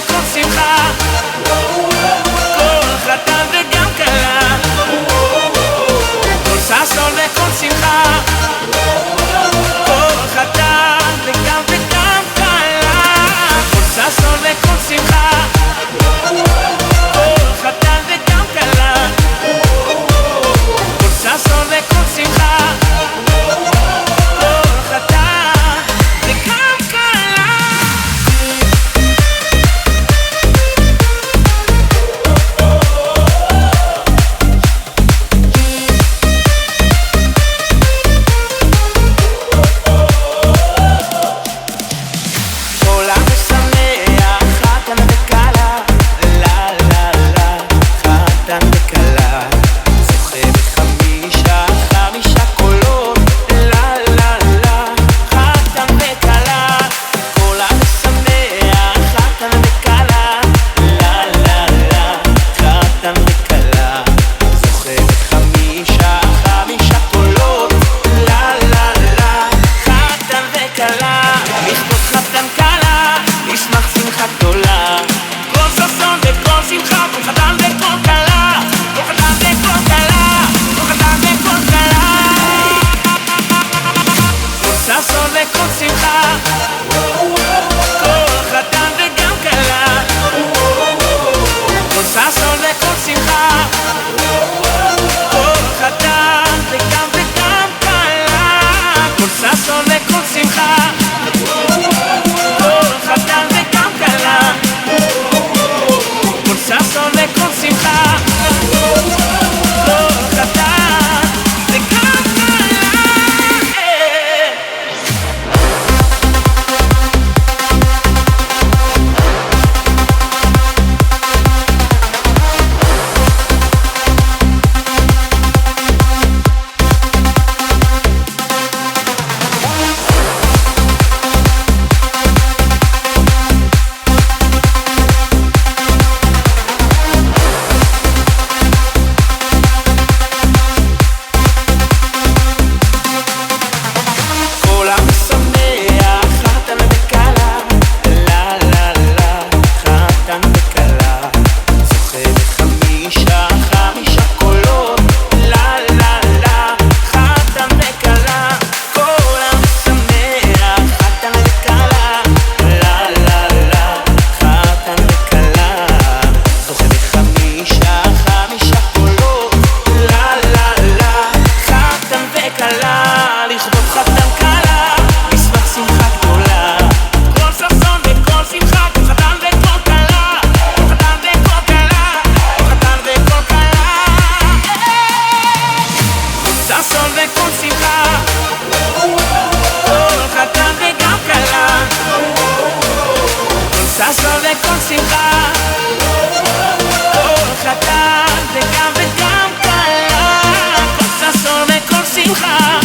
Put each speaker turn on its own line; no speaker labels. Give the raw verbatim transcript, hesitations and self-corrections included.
וכל שמחה, כל חתן וגם כלה, כל ששון וכל שמחה, כל חתן וגם וגם כלה, כל ששון וכל שמחה, כל חתן וגם כלה, כל ששון וכל שמחה, כל חתן וגם כלה. כל עם ושמח, חתן וכלה, לה לה לה, חתן וכלה, זוכה בחמישה, חמישה קולות, לה לה לה, חתן וכלה. כל עם ושמח, חתן וכלה, לה לה לה, חתן וכלה, זוכה בחמישה, חמישה קולות, לה לה לה, חתן וכלה. לכבוד חתן כלה, נשמח שמחה גדולה, כל ששון וכל שמחה, כל חתן וכל כלה, כל חתן וכל כלה, כל חתן וכל כלה, כל ששון וכל שמחה, כל חתן וגם כלה, כל ששון וכל שמחה, כל חתן וגם וגם כלה, כל ששון וכל שמחה, כל חתן וגם כלה, כל ששון וכל שמחה, כל חתן וגם כלה. כל עם ושמח, חתן וכלה, לה לה לה, חתן וכלה, זוכה בחמישה, חמישה קולות, לה לה לה, חתן וכלה. כל עם ושמח, חתן וכלה, לה לה לה, חתן וכלה, זוכה בחמישה, חמישה קולות, לה לה לה, חתן וכלה. לכבוד חתן כלה, נשמח שמחה גדולה, כל ששון וכל שמחה, כל חתן וכל כלה, כל חתן וכל כלה, כל חתן וכל כלה, כל ששון וכל שמחה, כל חתן וגם כלה, כל ששון וכל שמחה, כל חתן וגם וגם כלה, כל ששון וכל שמחה.